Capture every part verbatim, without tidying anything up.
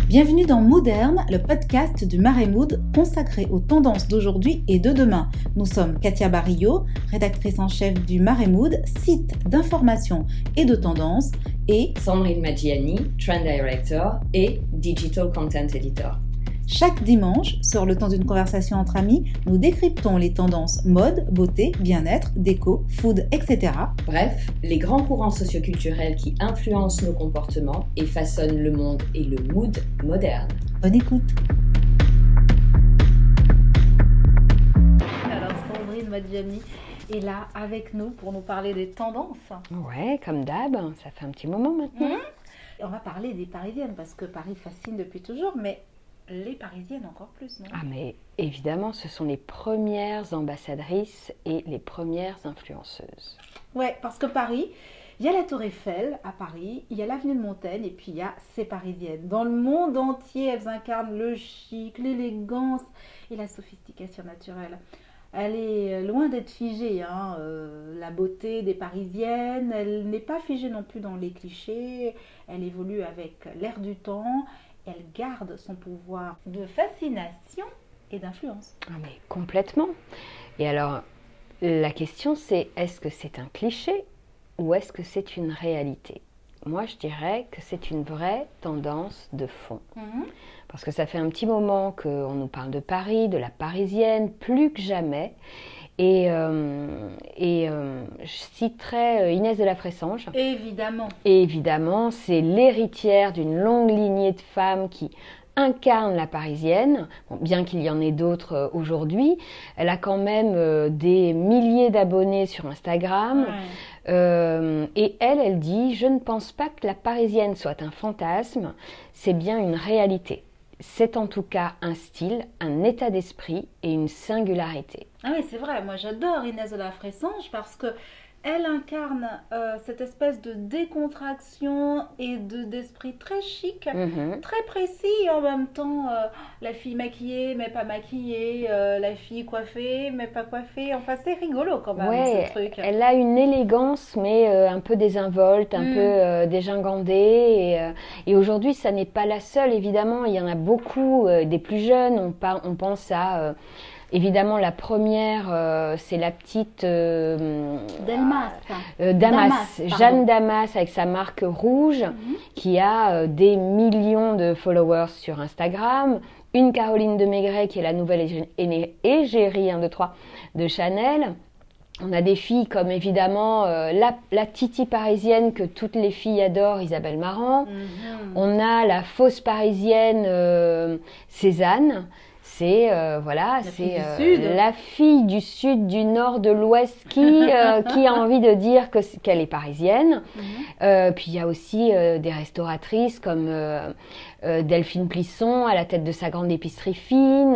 Bienvenue dans Moderne, le podcast du Marais Mood consacré aux tendances d'aujourd'hui et de demain. Nous sommes Katia Barillot, rédactrice en chef du Marais Mood, site d'information et de tendances, et Sandrine Maggiani, Trend Director et Digital Content Editor. Chaque dimanche, sur le temps d'une conversation entre amis, nous décryptons les tendances mode, beauté, bien-être, déco, food, et cetera. Bref, les grands courants socioculturels qui influencent nos comportements et façonnent le monde et le mood moderne. Bonne écoute. Alors Sandrine Maggiani est là avec nous pour nous parler des tendances. Ouais, comme d'hab, ça fait un petit moment maintenant. Mmh. Et on va parler des Parisiennes parce que Paris fascine depuis toujours, mais les Parisiennes encore plus, non? Ah mais évidemment, ce sont les premières ambassadrices et les premières influenceuses. Ouais, parce que Paris, il y a la Tour Eiffel à Paris, il y a l'avenue de Montaigne et puis il y a ces Parisiennes. Dans le monde entier, elles incarnent le chic, l'élégance et la sophistication naturelle. Elle est loin d'être figée, hein, euh, la beauté des Parisiennes. Elle n'est pas figée non plus dans les clichés. Elle évolue avec l'air du temps. Elle garde son pouvoir de fascination et d'influence. Ah mais complètement. Et alors, la question c'est, est-ce que c'est un cliché ou est-ce que c'est une réalité? Moi, je dirais que c'est une vraie tendance de fond. Mmh. Parce que ça fait un petit moment qu'on nous parle de Paris, de la Parisienne, plus que jamais. Et, euh, et euh, je citerai Inès de la Fressange. Évidemment. Et évidemment, c'est l'héritière d'une longue lignée de femmes qui incarnent la Parisienne, bon, bien qu'il y en ait d'autres euh, aujourd'hui. Elle a quand même euh, des milliers d'abonnés sur Instagram. Ouais. Euh, et elle, elle dit « Je ne pense pas que la Parisienne soit un fantasme, c'est bien une réalité. C'est en tout cas un style, un état d'esprit et une singularité. » Ah oui, c'est vrai. Moi, j'adore Inès de la Fressange parce que elle incarne euh, cette espèce de décontraction et de, d'esprit très chic, mm-hmm. très précis et en même temps euh, la fille maquillée mais pas maquillée, euh, la fille coiffée mais pas coiffée. Enfin, c'est rigolo quand même, ouais, ce truc. Elle a une élégance mais euh, un peu désinvolte, un mm. peu euh, dégingandée. Et, euh, et aujourd'hui, ça n'est pas la seule, évidemment. Il y en a beaucoup, euh, des plus jeunes. On, par, on pense à... Euh, Évidemment, la première, euh, c'est la petite euh, Delmas. Euh, Damas, Damas Jeanne Damas avec sa marque rouge, mm-hmm. qui a euh, des millions de followers sur Instagram. Une Caroline de Maigret qui est la nouvelle égérie un, deux, trois de Chanel. On a des filles comme évidemment euh, la, la Titi parisienne que toutes les filles adorent, Isabelle Marant. Mm-hmm. On a la fausse parisienne euh, Cézanne. C'est euh, voilà, la c'est euh, la fille du sud, du nord, de l'ouest qui euh, qui a envie de dire que qu'elle est parisienne. Mm-hmm. Euh, puis il y a aussi euh, des restauratrices comme euh, euh, Delphine Plisson à la tête de sa grande épicerie fine.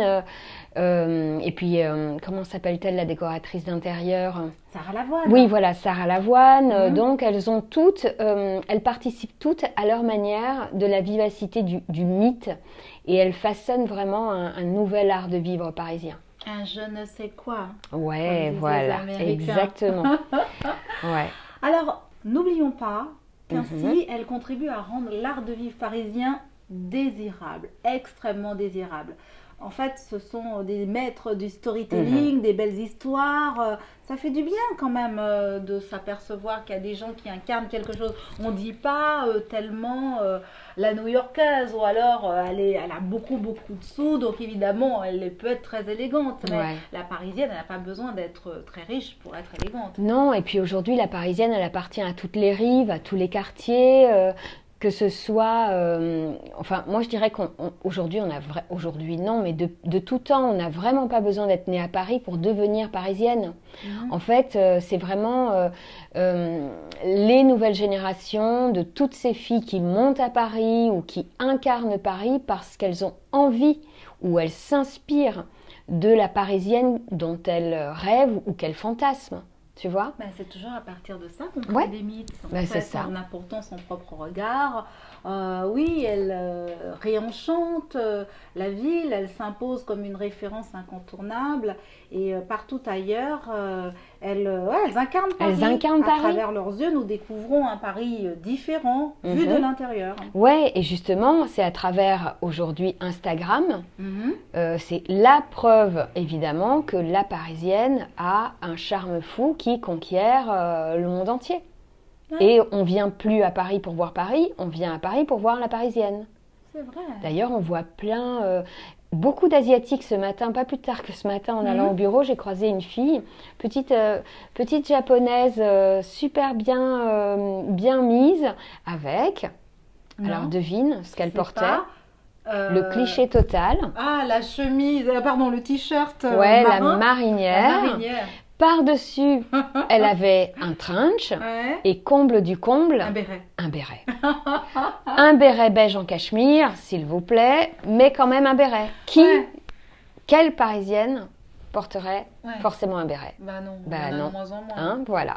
Euh, et puis euh, comment s'appelle-t-elle la décoratrice d'intérieur? Sarah Lavoine. Oui, voilà, Sarah Lavoine. Mm-hmm. Donc elles ont toutes, euh, elles participent toutes à leur manière de la vivacité du, du mythe. Et elle façonne vraiment un, un nouvel art de vivre parisien. Un je ne sais quoi. Ouais, voilà, exactement. Ouais. Alors, n'oublions pas qu'ainsi, mm-hmm. elle contribue à rendre l'art de vivre parisien désirable, extrêmement désirable. En fait, ce sont des maîtres du storytelling, mmh. des belles histoires. Ça fait du bien quand même euh, de s'apercevoir qu'il y a des gens qui incarnent quelque chose. On ne dit pas euh, tellement euh, la New-Yorkaise ou alors euh, elle, est, elle a beaucoup, beaucoup de sous. Donc évidemment, elle peut être très élégante. Mais ouais. la Parisienne, elle n'a pas besoin d'être très riche pour être élégante. Non, et puis aujourd'hui, la Parisienne, elle appartient à toutes les rives, à tous les quartiers. Euh... Que ce soit, euh, enfin, moi je dirais qu'aujourd'hui, on, on a vrai, aujourd'hui non, mais de, de tout temps, on n'a vraiment pas besoin d'être née à Paris pour devenir parisienne. Mmh. En fait, euh, c'est vraiment euh, euh, les nouvelles générations de toutes ces filles qui montent à Paris ou qui incarnent Paris parce qu'elles ont envie ou elles s'inspirent de la parisienne dont elles rêvent ou qu'elles fantasment. Tu vois, ben, c'est toujours à partir de ça qu'on crée ouais. des mythes. En ben, fait, c'est ça. En apportant son propre regard. Euh, oui, elle euh, réenchante euh, la ville, elle s'impose comme une référence incontournable. Et euh, partout ailleurs, euh, elles, euh, ouais, elles incarnent Paris. Elles incarnent à Paris. travers leurs yeux, nous découvrons un Paris différent, mm-hmm. vu de l'intérieur. Ouais, et justement, c'est à travers aujourd'hui Instagram. Mm-hmm. Euh, c'est la preuve, évidemment, que la Parisienne a un charme fou qui conquiert euh, le monde entier. Ouais. Et on vient plus à Paris pour voir Paris, on vient à Paris pour voir la Parisienne. C'est vrai. D'ailleurs, on voit plein, euh, beaucoup d'Asiatiques ce matin, pas plus tard que ce matin en allant mmh. au bureau, j'ai croisé une fille, petite, euh, petite japonaise, euh, super bien, euh, bien mise, avec, non. alors devine ce qu'elle portait. Pas, euh... Le cliché total. Ah, la chemise, euh, pardon, le t-shirt euh, ouais, marin. la marinière. La marinière. Par-dessus, elle avait un trench ouais. et comble du comble, un béret. Un béret. Un béret beige en cachemire, s'il vous plaît, mais quand même un béret. Qui, ouais. Quelle Parisienne porterait ouais. forcément un béret? Bah non, bah non. non. De moins en moins. Hein, voilà.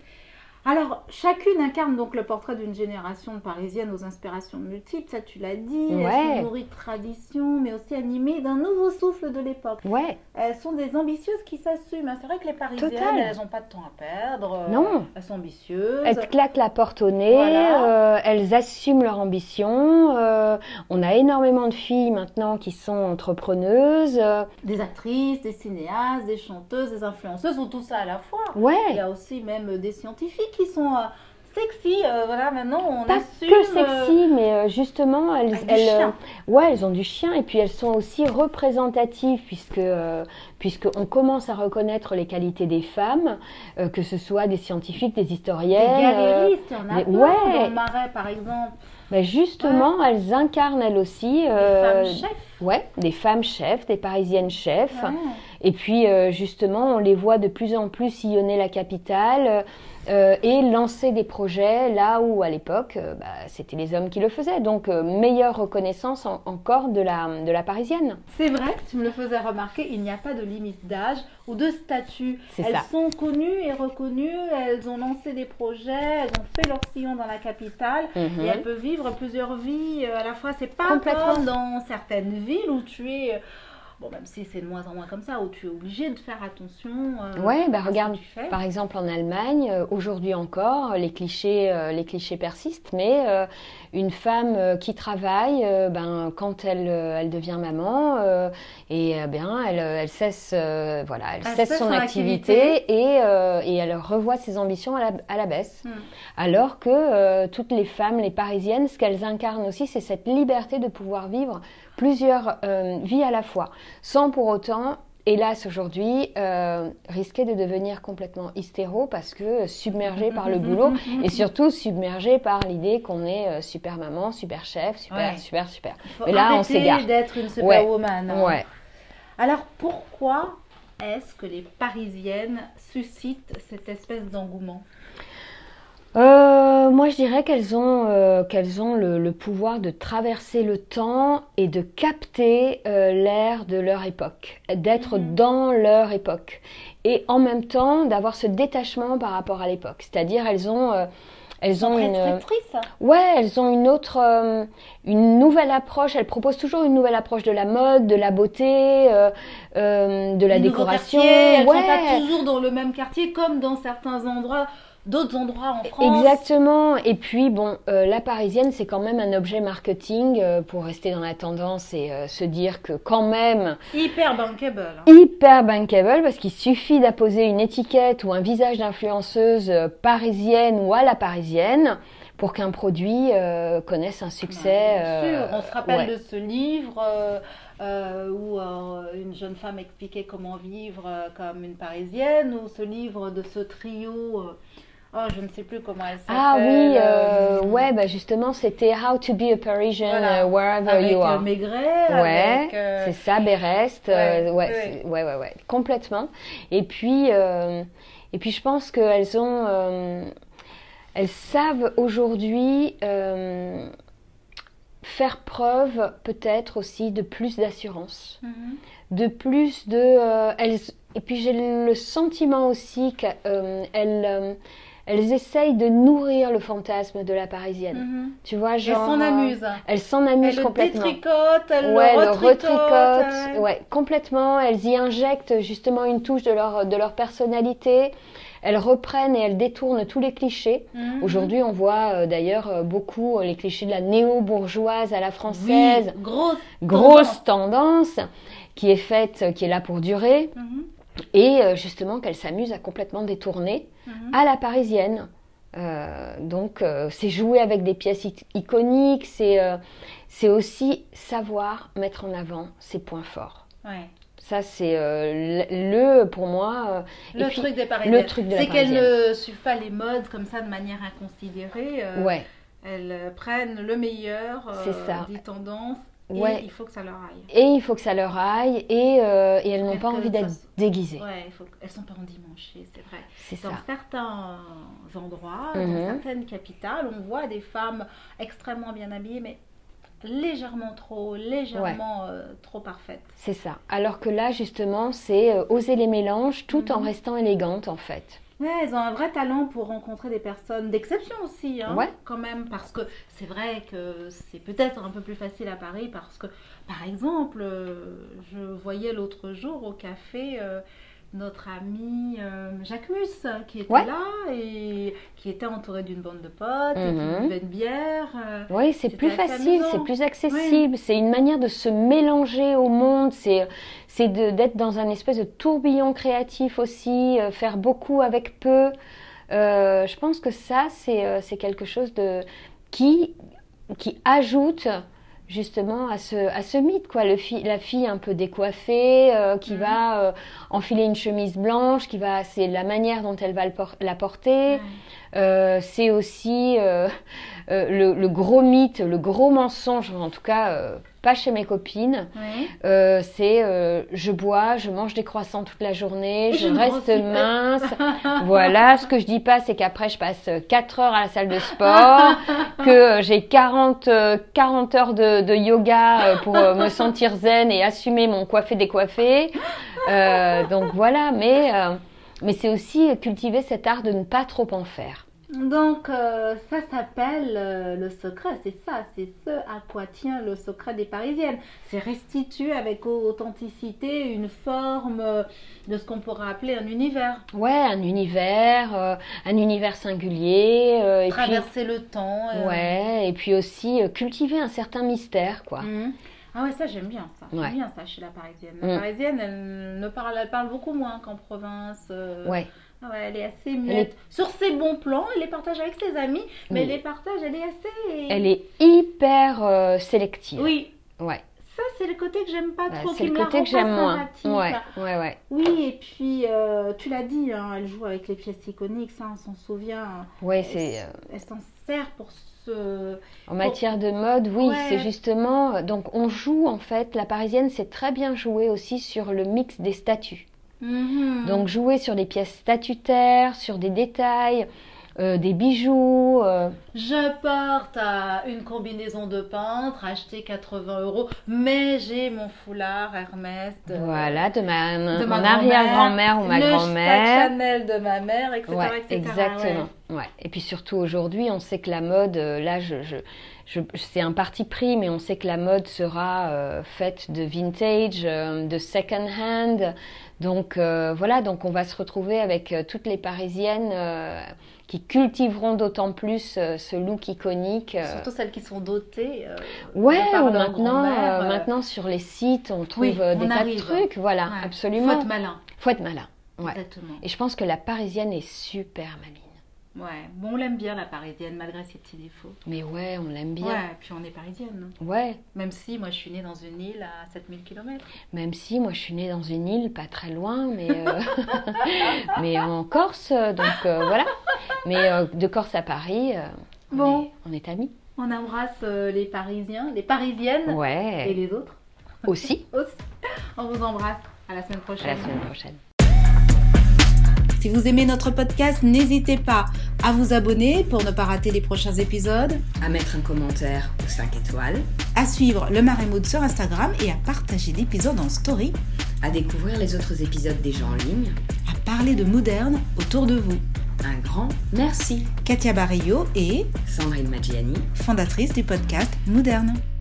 Alors, chacune incarne donc le portrait d'une génération de Parisiennes aux inspirations multiples, ça tu l'as dit. Ouais. Elles sont nourries de traditions, mais aussi animées d'un nouveau souffle de l'époque. Ouais. Elles sont des ambitieuses qui s'assument. C'est vrai que les Parisiennes, Total. elles n'ont pas de temps à perdre. Non. Elles sont ambitieuses. Elles claquent la porte au nez, voilà. euh, elles assument leur ambition. Euh, on a énormément de filles maintenant qui sont entrepreneuses. Euh. Des actrices, des cinéastes, des chanteuses, des influenceuses, ou tout ça à la fois. Ouais. Il y a aussi même des scientifiques qui sont euh, sexy, euh, voilà, maintenant on pas assume... que sexy, euh, mais euh, justement, elles, elles, euh, ouais, elles ont du chien, et puis elles sont aussi représentatives, puisque, euh, puisqu'on commence à reconnaître les qualités des femmes, euh, que ce soit des scientifiques, des historiennes... Des galéristes, il y en a des, plein, ouais. dans le Marais par exemple. Ben justement, ouais. elles incarnent elles aussi... Euh, des femmes chefs. Ouais, des femmes chefs, des parisiennes chefs. Ouais. Et puis, euh, justement, on les voit de plus en plus sillonner la capitale euh, et lancer des projets là où, à l'époque, euh, bah, c'était les hommes qui le faisaient. Donc, euh, meilleure reconnaissance en, encore de la, de la parisienne. C'est vrai, tu me le faisais remarquer, il n'y a pas de limite d'âge ou de statut. C'est elles ça. sont connues et reconnues, elles ont lancé des projets, elles ont fait leur sillon dans la capitale Mm-hmm. et elles peuvent vivre plusieurs vies à la fois. C'est pas comme dans certaines villes où tu es... Bon, même si c'est de moins en moins comme ça, où tu es obligé de faire attention. Euh, ouais, bah à regarde, ce que tu fais. Par exemple en Allemagne, euh, aujourd'hui encore, les clichés, euh, les clichés persistent, mais euh, une femme euh, qui travaille, euh, ben, quand elle, euh, elle devient maman, euh, et euh, bien, elle, elle cesse, euh, voilà, elle, elle cesse, cesse son, son activité, activité. Et, euh, et elle revoit ses ambitions à la, à la baisse. Hmm. Alors que euh, toutes les femmes, les Parisiennes, ce qu'elles incarnent aussi, c'est cette liberté de pouvoir vivre plusieurs euh, vies à la fois, sans pour autant, hélas aujourd'hui, euh, risquer de devenir complètement hystéro parce que submergé par le boulot et surtout submergé par l'idée qu'on est euh, super maman, super chef, super, ouais. super, super. Faut Mais là, on s'égare. D'être une superwoman. Ouais. Hein. ouais. Alors, pourquoi est-ce que les Parisiennes suscitent cette espèce d'engouement ? Euh, moi, je dirais qu'elles ont, euh, qu'elles ont le, le pouvoir de traverser le temps et de capter euh, l'air de leur époque, d'être mmh. dans leur époque. Et en même temps, d'avoir ce détachement par rapport à l'époque. C'est-à-dire, elles ont... Euh, elles ont une... Ouais, elles ont une autre... Euh, une nouvelle approche. Elles proposent toujours une nouvelle approche de la mode, de la beauté, euh, euh, de la les décoration. Elles ouais. sont pas toujours dans le même quartier, comme dans certains endroits... d'autres endroits en France. Exactement. Et puis, bon, euh, la Parisienne, c'est quand même un objet marketing euh, pour rester dans la tendance et euh, se dire que quand même... Hyper bankable. Hein. Hyper bankable, parce qu'il suffit d'apposer une étiquette ou un visage d'influenceuse euh, parisienne ou à la parisienne pour qu'un produit euh, connaisse un succès. Ouais, bien euh, sûr. On se rappelle ouais. de ce livre euh, euh, où euh, une jeune femme expliquait comment vivre euh, comme une Parisienne, ou ce livre de ce trio... Euh, Oh, je ne sais plus comment elle s'appelle. Ah oui, euh, ouais, bah justement, c'était How to be a Parisian voilà. uh, wherever avec you are. Maigret, ouais, avec, euh... c'est ça, Berest, ouais, euh, ouais, ouais. ouais, ouais, ouais, complètement. Et puis, euh, et puis, je pense qu'elles ont, euh, elles savent aujourd'hui euh, faire preuve, peut-être aussi, de plus d'assurance, mm-hmm. de plus de, euh, elles, et puis j'ai le sentiment aussi qu'elles euh, elles essayent de nourrir le fantasme de la Parisienne. Mhm. Tu vois, genre... Elles s'en amusent. Elles s'en amusent Elles complètement. le détricotent, elles ouais, le retricotent. retricotent, ouais. ouais, complètement. Elles y injectent justement une touche de leur, de leur personnalité. Elles reprennent et elles détournent tous les clichés. Mhm. Aujourd'hui, on voit euh, d'ailleurs euh, beaucoup euh, les clichés de la néo-bourgeoise à la française. Oui, grosse, grosse tendance. tendance qui est faite, qui est là pour durer. Mhm. Et euh, justement qu'elles s'amusent à complètement détourner Mhm. à la parisienne. Euh, donc, euh, c'est jouer avec des pièces i- iconiques, c'est, euh, c'est aussi savoir mettre en avant ses points forts. Ouais. Ça, c'est euh, le, le, pour moi, euh, et Le puis, truc des Parisiennes, le truc de la c'est qu'elles Parisienne. ne suivent pas les modes comme ça de manière inconsidérée. euh, Ouais, Elles euh, prennent le meilleur euh, C'est ça. des tendances et Ouais. il faut que ça leur aille. et il faut que ça leur aille, et, euh, et elles n'ont Et pas que envie ça d'être se- déguisées. Ouais, il faut elles sont pas endimanchées, c'est vrai. C'est Dans ça. certains endroits, Mhm. dans certaines capitales, on voit des femmes extrêmement bien habillées, mais légèrement trop, légèrement euh, trop parfaites. C'est ça. Alors que là, justement, c'est euh, oser les mélanges tout en Mhm. restant élégante, en fait. Ouais, elles ont un vrai talent pour rencontrer des personnes d'exception aussi, hein, Ouais. quand même, parce que c'est vrai que c'est peut-être un peu plus facile à Paris, parce que, par exemple, euh, je voyais l'autre jour au café euh, notre ami euh, Jacques Mus, qui était Ouais. là et qui était entouré d'une bande de potes, et Mhm. qui buvait une bière. euh, Oui, c'est C'était plus assez facile, amusant. c'est plus accessible, c'est une manière de se mélanger au monde, c'est, c'est de- d'être dans un espèce de tourbillon créatif aussi, euh, faire beaucoup avec peu. Euh, je pense que ça, c'est, euh, c'est quelque chose de, qui, qui ajoute justement à ce, à ce mythe, quoi. Le fi- la fille un peu décoiffée, euh, qui Mhm. va euh, enfiler une chemise blanche, qui va, c'est la manière dont elle va le por- la porter. ouais. Euh, c'est aussi euh, euh, le, le gros mythe, le gros mensonge, en tout cas euh, pas chez mes copines. Ouais. Euh, c'est euh, je bois, je mange des croissants toute la journée, Et je je ne reste grossis pas. mince. Voilà, ce que je dis pas, c'est qu'après je passe quatre heures à la salle de sport, que euh, j'ai quarante, euh, quarante heures de, de yoga euh, pour euh, me sentir zen et assumer mon coiffé décoiffé. Euh, donc voilà, mais, euh, mais c'est aussi cultiver cet art de ne pas trop en faire. Donc, euh, ça s'appelle euh, le secret, c'est ça, c'est ce à quoi tient le secret des Parisiennes. C'est restituer avec authenticité une forme euh, de ce qu'on pourrait appeler un univers. Ouais, un univers, euh, un univers singulier. euh, et Traverser le temps. puis, euh, ouais, et puis aussi euh, cultiver un certain mystère, quoi. Mhm. Ah ouais, ça j'aime bien ça. J'aime Ouais. bien ça chez la Parisienne. La Mm. Parisienne, elle ne parle, elle parle beaucoup moins qu'en province. euh, Ouais, ah ouais, elle est assez muette. Sur ses bons plans, elle les partage avec ses amis, mais Oui. elle les partage, elle est assez. elle est hyper euh, sélective. Oui, Ouais, ça c'est le côté que j'aime pas Ouais, trop, c'est qui le me la côté rend que pas j'aime moins. sympathique. Ouais, ouais, ouais. Oui, et puis euh, tu l'as dit, hein, elle joue avec les pièces iconiques, ça on s'en souvient. Ouais, Elle, c'est euh, elle s'en sert pour se. en matière de mode, oui, Ouais. c'est justement. Donc, on joue en fait. La parisienne, c'est très bien joué aussi sur le mix des statuts. Mhm. Donc, jouer sur des pièces statutaires, sur des détails, euh, des bijoux. euh, Je porte euh, une combinaison de peintre achetée quatre-vingts euros, mais j'ai mon foulard Hermès de, Voilà, de ma, de mon ma arrière-grand-mère ou ma le grand-mère. sac Chanel de ma mère, et cetera Ouais, et cetera. exactement. Ouais. Et puis surtout aujourd'hui, on sait que la mode, euh, là, je, je, je, c'est un parti pris, mais on sait que la mode sera euh, faite de vintage, euh, de second hand. Donc euh, voilà, donc on va se retrouver avec euh, toutes les Parisiennes euh, qui cultiveront d'autant plus euh, ce look iconique. euh. Surtout celles qui sont dotées. euh, Ouais, de par ou leur maintenant, grand-mère, euh, euh, maintenant sur les sites, on trouve Oui, euh, on des tas arrive. de trucs. Voilà, ouais. absolument. Faut être malin. Faut être malin. Ouais. Exactement. Et je pense que la Parisienne est super maline. Ouais, bon, on l'aime bien la Parisienne, malgré ses petits défauts. Mais ouais, on l'aime bien. Ouais, puis on est parisienne. Ouais. Même si moi je suis née dans une île à sept mille kilomètres. Même si moi je suis née dans une île pas très loin, mais, euh, mais en Corse, donc euh, voilà. Mais euh, de Corse à Paris, euh, on, Bon. est, on est amis. On embrasse euh, les Parisiens, les Parisiennes et Ouais, les autres aussi. aussi. On vous embrasse. À la semaine À prochaine. la semaine prochaine. Si vous aimez notre podcast, n'hésitez pas à vous abonner pour ne pas rater les prochains épisodes, À mettre un commentaire ou cinq étoiles, à suivre le Marais Mood sur Instagram et à partager l'épisode en story, à découvrir les autres épisodes déjà en ligne. à parler de moderne autour de vous. Un grand merci. Katia Barillo et Sandrine Maggiani, fondatrice du podcast Moderne.